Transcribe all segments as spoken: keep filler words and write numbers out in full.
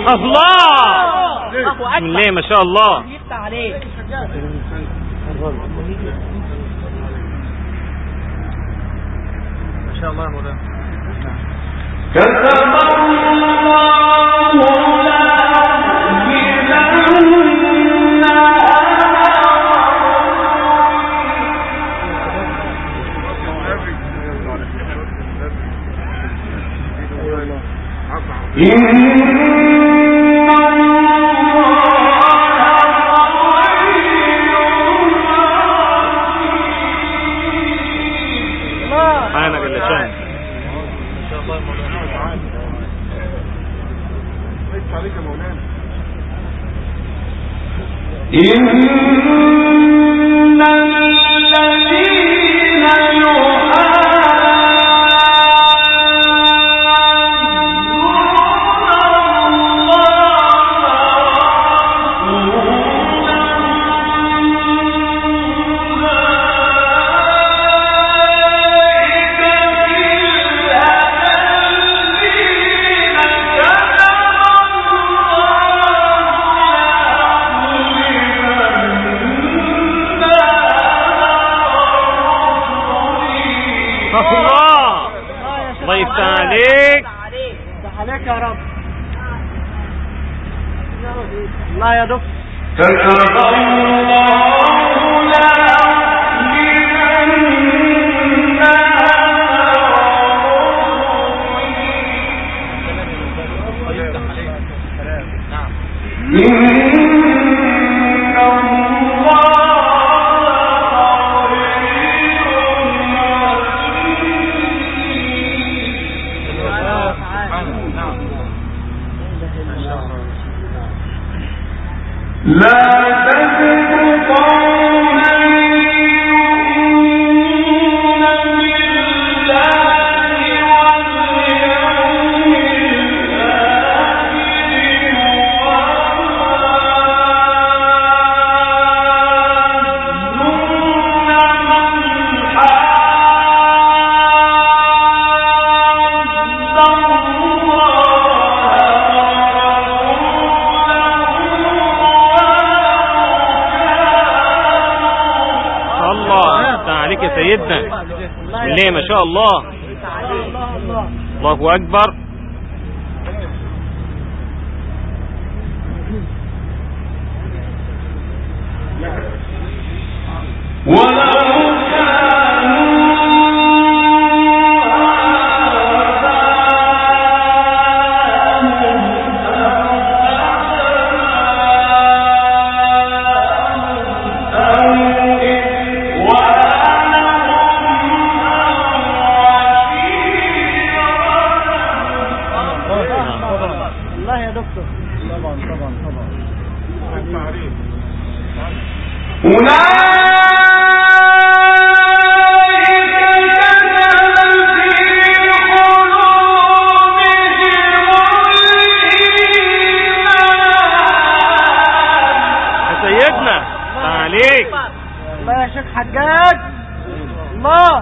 الله بسم الله ما شاء الله. يفتح عليك. ما شاء الله يا مولانا. كتب سبحانك اللي شان. ما شاء الله يا مولانا. ليس عليك يا مولانا. إن الذين الله يفتح عليك. يفتح عليك يا رب. الله يا دكتور. كتب الله لا تجد قوما يؤمنون بالله واليوم عليك يا سيدنا. بسم الله ما شاء الله. الله أكبر. الله يا شيخ حجاج. الله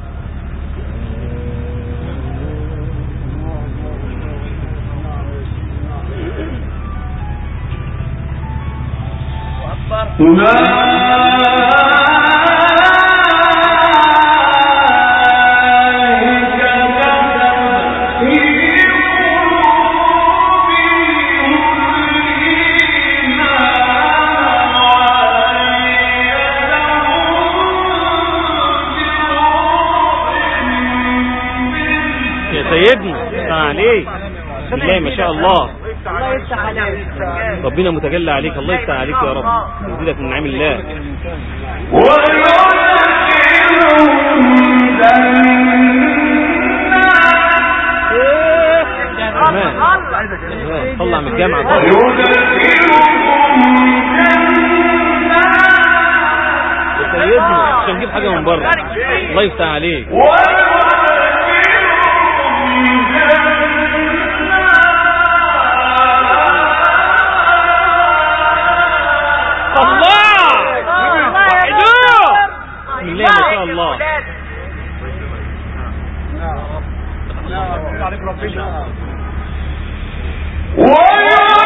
سيدنا عليك. بسم الله ما شاء الله. الله يفتح عليك. ربنا متجلى عليك. الله يفتح عليك يا رب ويزيدك من نعم الله. طلع من الجامعة. سيدنا عشان نجيب حاجة من بره. الله يفتح عليك. الله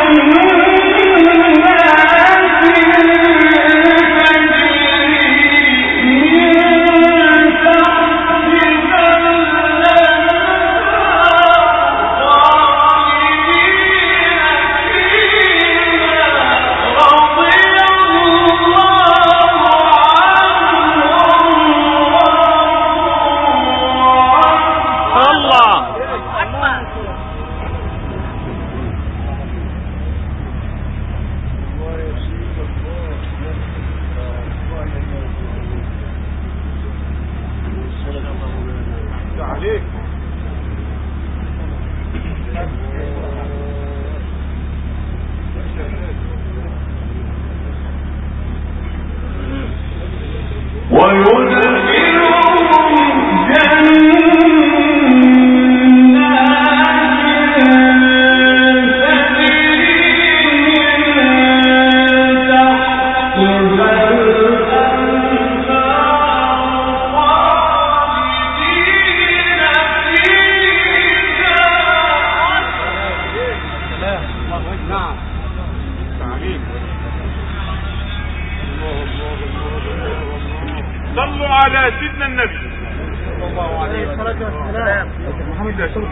صلوا على سيدنا النبي صلى الله عليه وسلم. محمد رضي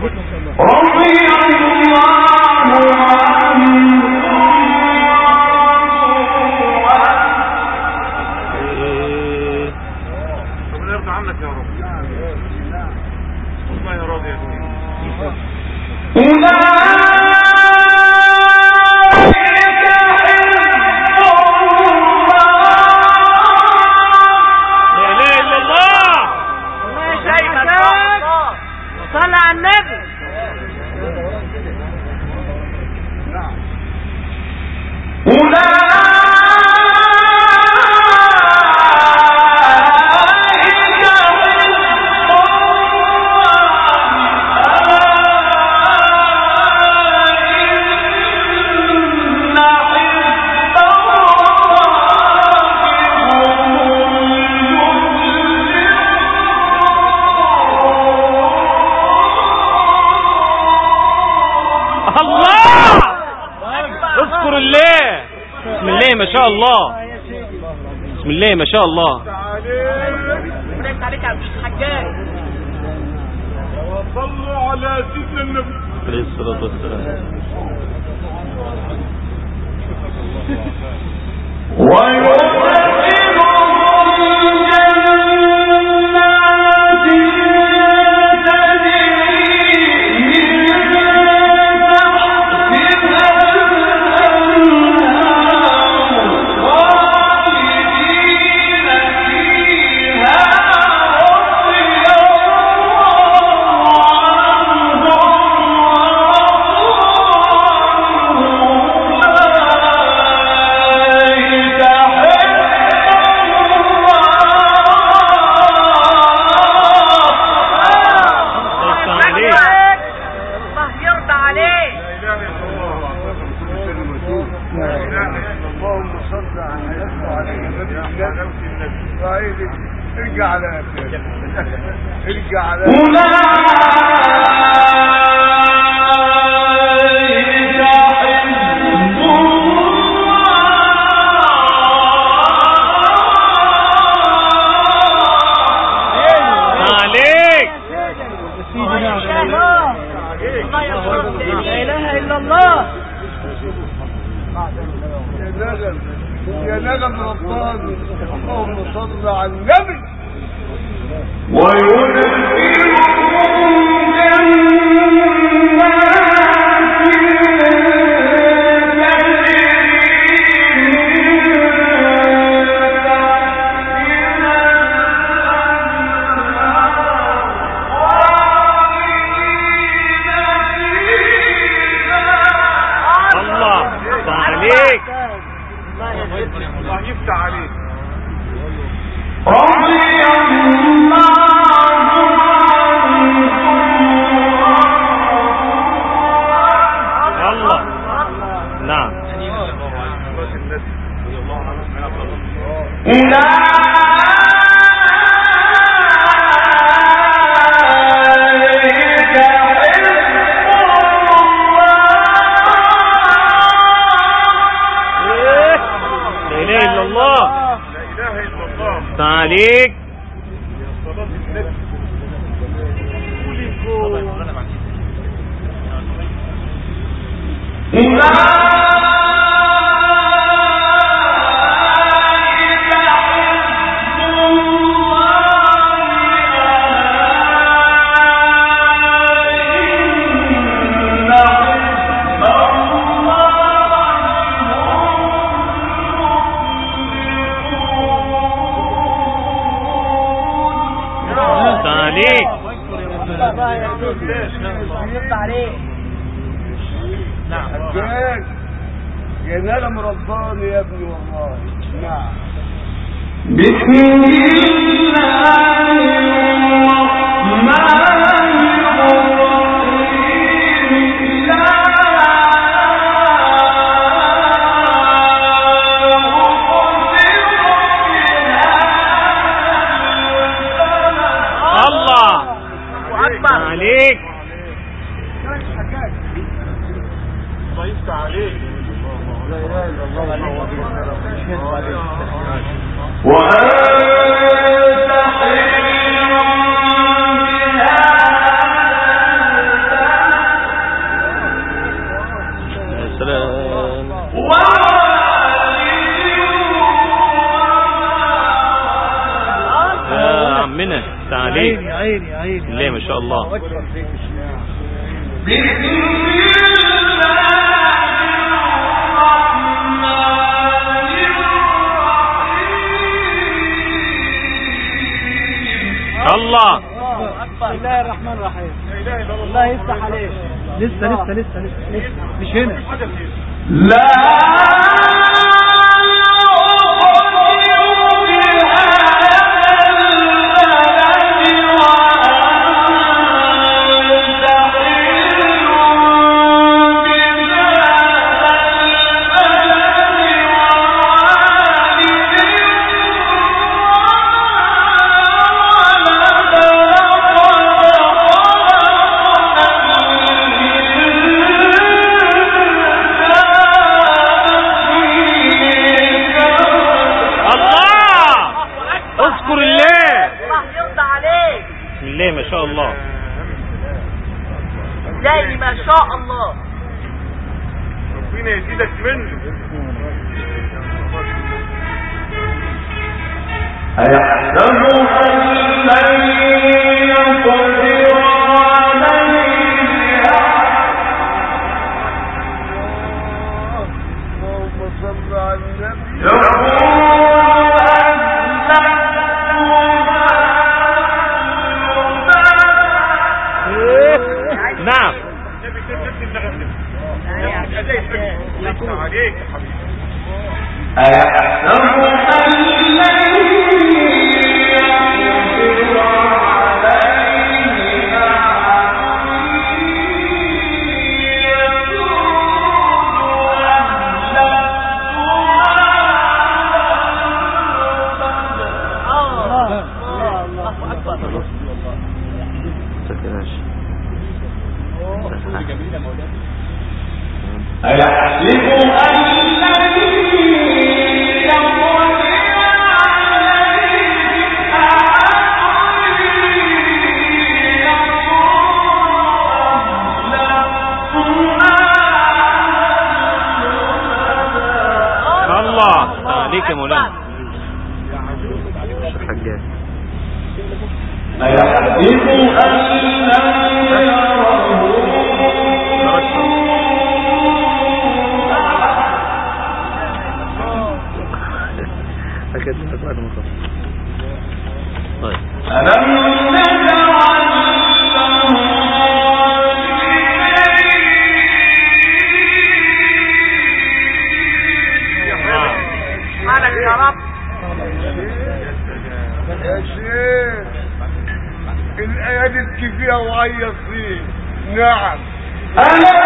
الله عنه. ربنا يرضى عنك يا رب. والله راضي يا سيدي. صلى على النبي. ما شاء الله، بسم الله ما شاء الله. عليك عليك يا الحجاج. صلوا على سيدنا النبي عليه الصلاة والسلام. ارجع على ارجع على عليك. لا اله الا الله. يا نغم ربان اللهم صل على النبي. الله يفتح عليك. رضي الله الله. نعم. عليك. يا نالا مرباني يا ابني والله. نعم. بسم الله الرحمن الرحيم. لا الله عليك. ضيفت عليك. لا اله الا الله. وأنت حين بهذا يا سلام. يا عمنا تعالي. عيني عيني عيني. ليه ما شاء الله. الله. بسم الله الرحمن الرحيم. الله يفتح عليك. لسه لسه لسه لسه مش هنا. لا ليه ما شاء الله. ازاي ما شاء الله. ربنا يزيدك منه. أيحسب أن لن يقدر عليه اللهم صل على النبي. نعم. عليك يا حبيبي. أيحسب أن لن يقدر أيحسب أن لن يقدر عليه الله عليك يا مولانا. حجاج. أيحسب أن لن يره أكيد بعد ما خلص. طيب. ألم نجعل سبحانك يا رب. يا شيخ الآية دي فيها وعيط فيه. نعم. ألم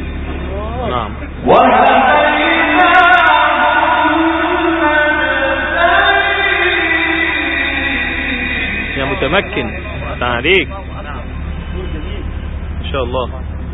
نعم. وهديناه متمكن عليك ان شاء الله.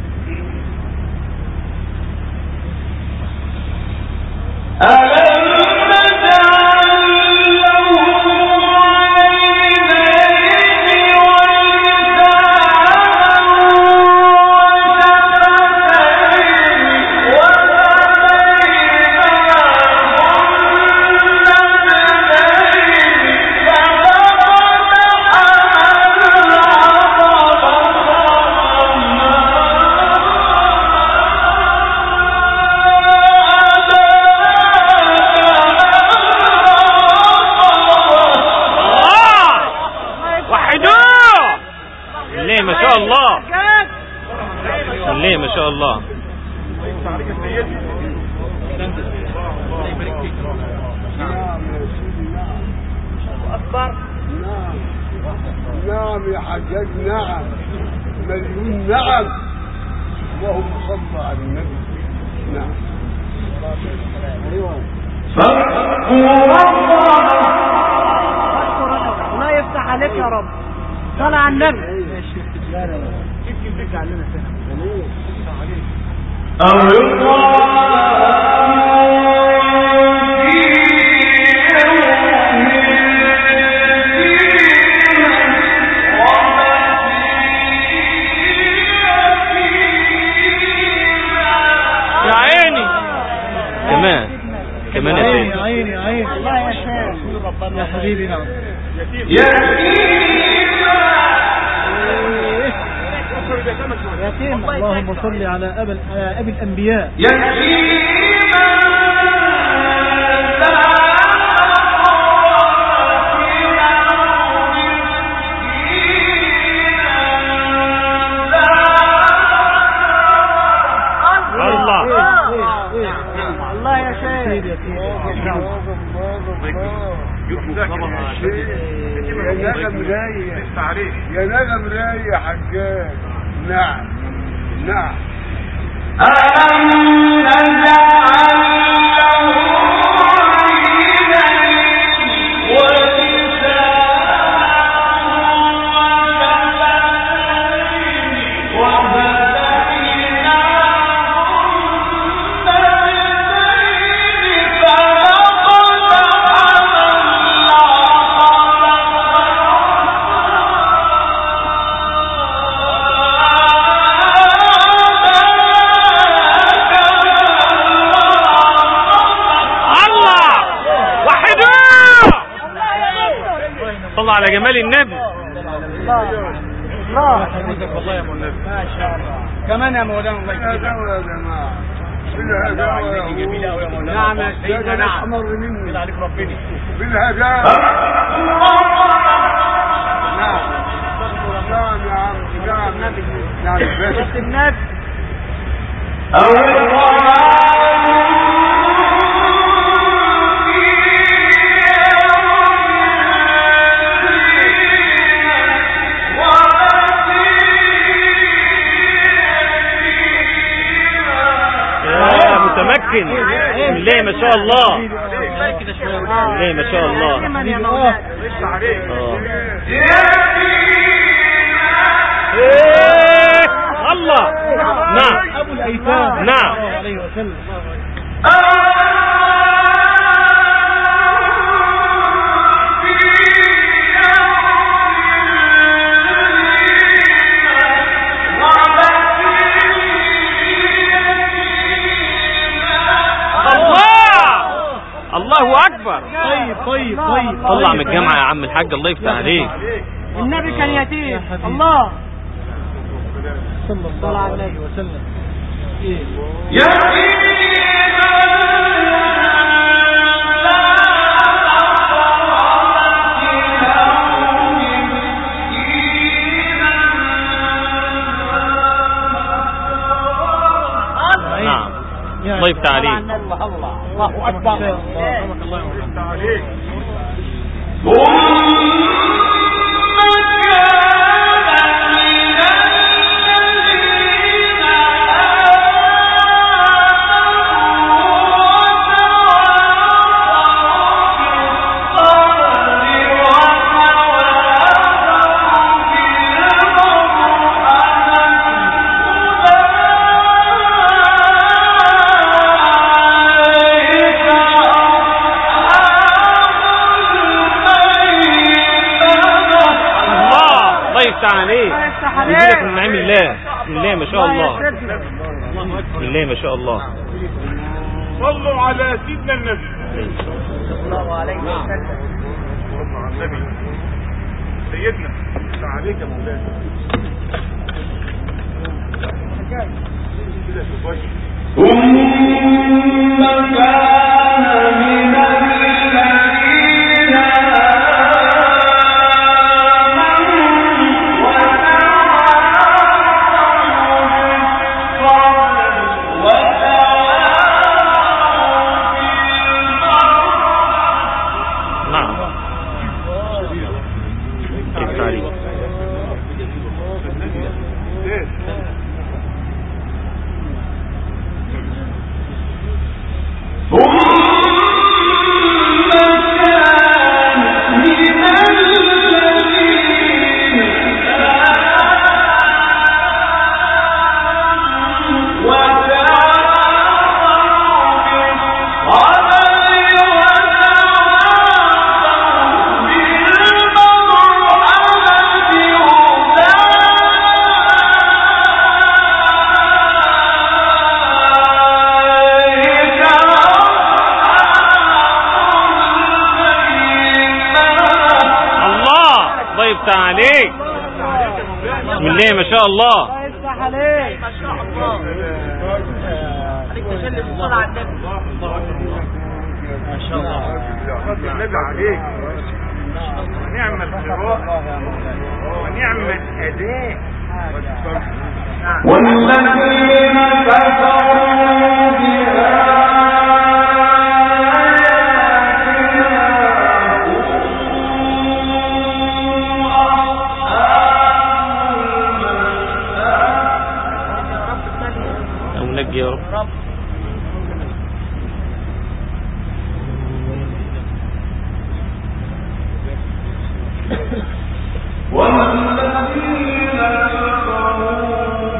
ليه ما شاء الله. أكبر. نعم نعم يا حجاج، نعم مليون نعم. اللهم صل على النبي. نعم. الله يفتح عليك يا رب. صل على النبي. يا عيني كمان كمان يا عيني سيدي. عيني عيني الله يا شيخ يا حبيبي. نعم يتيم. اللهم صل على أبي على أبي الأنبياء. الله يا شيخ. يا نغم رايح يا نغم رايح يا حجاج. نعم نعم. ألم نجعل على جمال النبي. الله الله يحفظك والله يا مولانا. ما شاء الله. كمان يا مولانا الله يكرمك. يا جماعه بالهداوه جميله قوي يا مولانا. نعم يا سيدنا. نعم امر مني كده عليك ربنا. بالهداوه. نعم نعم يا عم. نعم النبي. نعم بس النبي. متمكن. بسم الله ما شاء الله. بسم الله ما شاء الله. اه الله. نعم ابو الايتام. نعم عليه وسلم. الله اكبر. طيب طيب طيب. طلع من الجامعه يا عم الحاج الله يفتح عليك. النبي كان يتيم. الله صلى الله عليه وسلم. نعم الله يفتح عليك. الله الله الله اكبر. الله يفتح عليك. يفتح عليك. يجيلك من نعيم الله. بسم الله ما شاء الله. بسم الله ما شاء الله. صلوا على سيدنا النبي صلى الله عليه وسلم. صلوا على النبي سيدنا. افتح عليك يا مولانا كده شويه. ثم كان من الذين عليك. بسم الله ما شاء الله. الله يفتح عليك. ما شاء الله. عليك تجلد الصلاة على النبي. ما شاء الله. النبي عليك. ونعم القراءة ونعم الأداء. والذين كفروا بها يا رب. والذين كفروا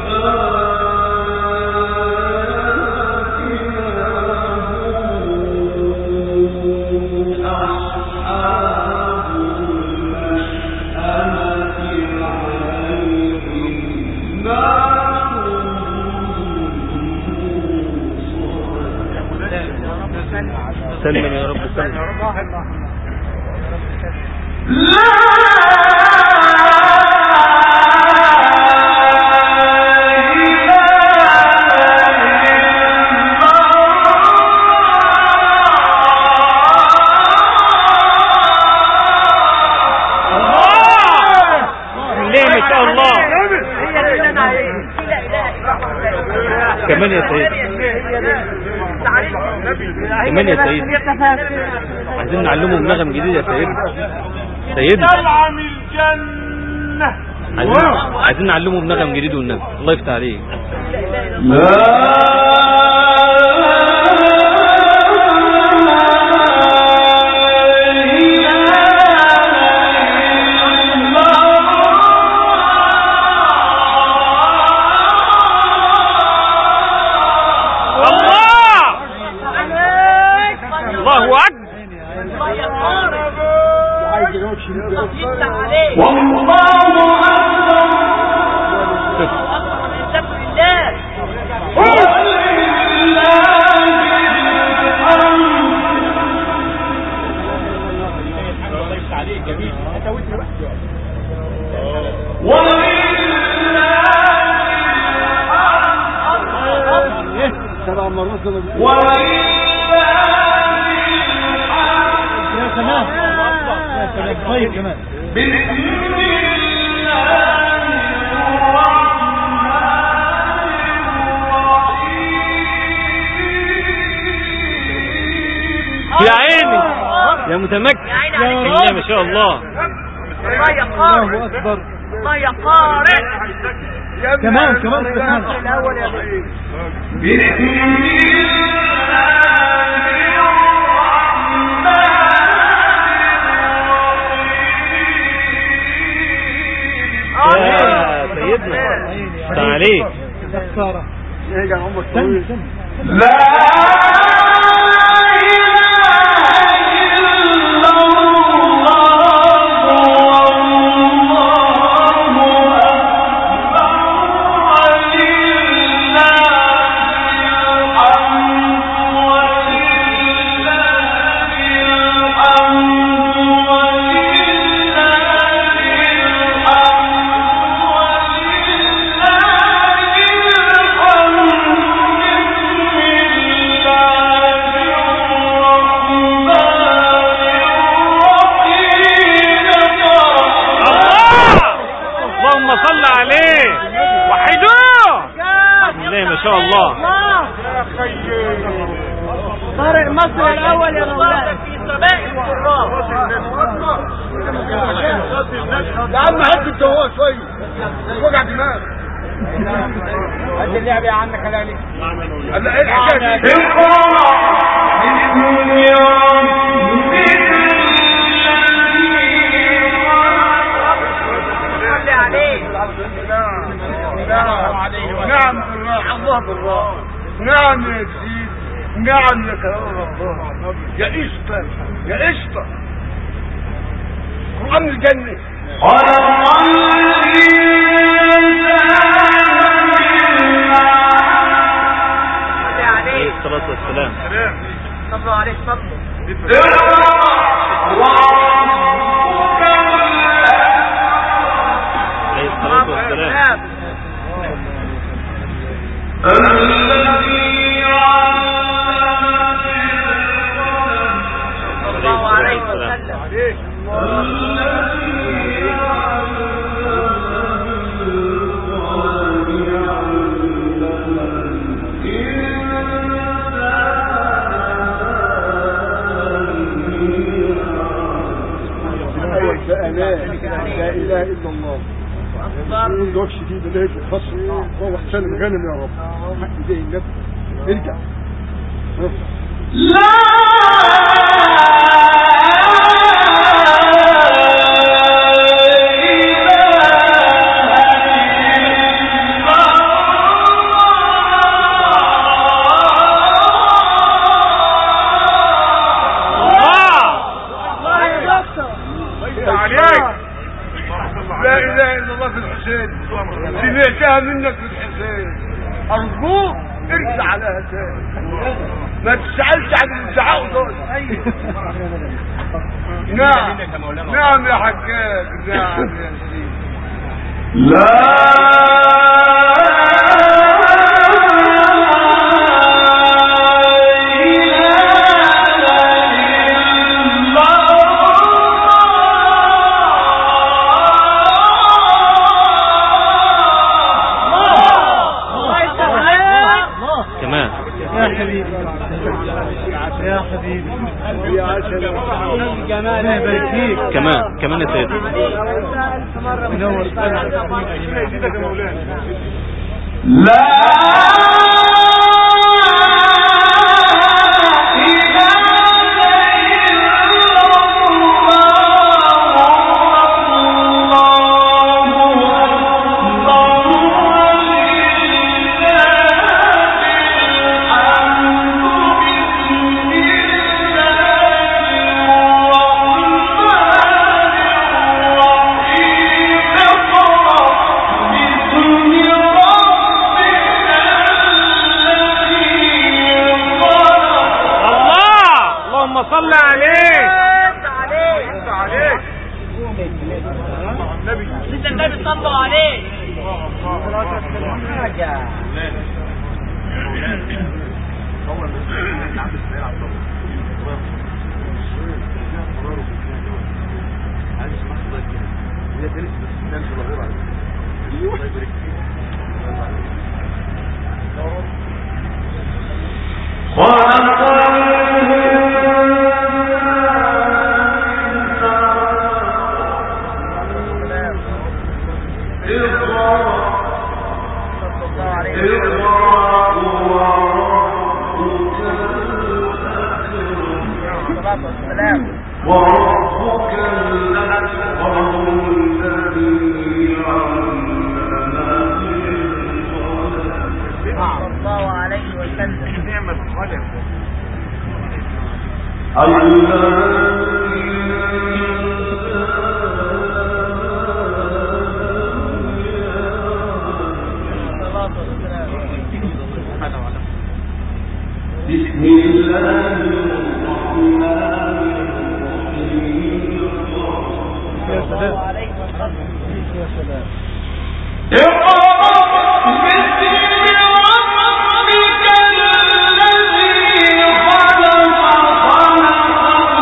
سلم يا رب سلم. كمان يا سيد كمان يا سيد عايزين نعلمهم نغم جديد يا سيد سيدنا نعم الجنة. عايزين عايزين نعلمهم نغم جديد والنبي. الله يفتح عليك. طيب كمان يا عيني يا متمكن. يا ما شاء الله. الله يا قارئ. الله اكبر. الله يا قارئ. كمان كمان سبحان الله. الاول يا بيه. يا سيدنا تعالي يا خساره. يرجع عمرك طويل. لا إله إلا الله والله شاء الله. يا خيي طارق مصر الاول يا مولانا في سباق القراء. يا عم هد الجوال شويه وجع دماغ. هات اللعب يا عم كلامي. قال ايه الحكايه دي؟ نعم بالراحة الله بالراحة. نعم يا سيدي نعم يا كرام الله. يا قشطة يا قشطة قرآن الجنة. عليه الصلاة والسلام. صلوا عليه صلوا. عليه الصلاة والسلام. صلى الله عليه وسلم. لا اله الا الله. الوقت شديد اللي هيك الخص روح سلم غنم يا رب. حق ايديه النبي ارجع. لا اله الا الله في الحسين. سمعتها منك في الحسين. ارجوك ارجع على هاتين ما تسألش عن الزعاق دول. نعم نعم يا حجاج. نعم يا سيدي. يا حبيبي يا حبيبي يا عسل جمال يبارك فيك. كمان كمان يا سيدي. منور صل عليه. عليه عليه النبي. سيدنا النبي صلوا عليه. وربك الأكبر الذي علم بالقلم. صلى الله عليه وسلم. نعم القلم. بسم الله الرحمن يا سلام يا سلام. اقرأ باسم ربك الذي خلق خلق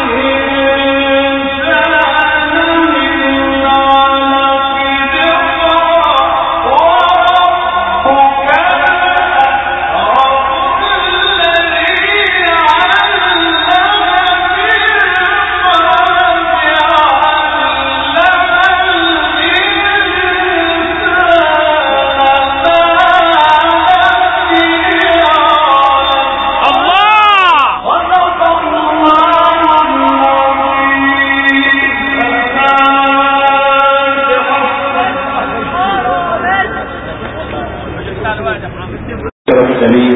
الإنسان من علق. اقرأ وربك على واحد يا محمد. السليم